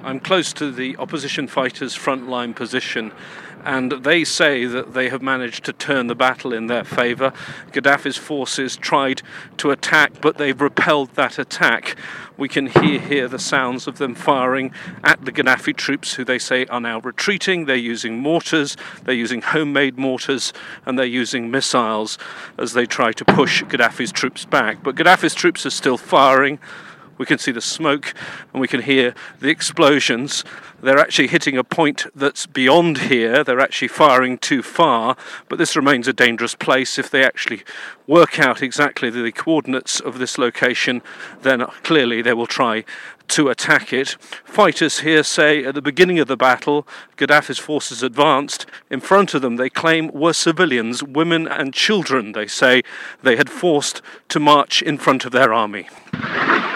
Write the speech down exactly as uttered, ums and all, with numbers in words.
I'm close to the opposition fighters' frontline position, and they say that they have managed to turn the battle in their favour. Gaddafi's forces tried to attack, but they've repelled that attack. We can hear here the sounds of them firing at the Gaddafi troops, who they say are now retreating. They're using mortars, they're using homemade mortars, and they're using missiles as they try to push Gaddafi's troops back. But Gaddafi's troops are still firing. We can see the smoke and we can hear the explosions. They're actually hitting a point that's beyond here. They're actually firing too far, but this remains a dangerous place. If they actually work out exactly the coordinates of this location, then clearly they will try to attack it. Fighters here say at the beginning of the battle, Gaddafi's forces advanced. In front of them, they claim, were civilians, women and children, they say, they had forced to march in front of their army.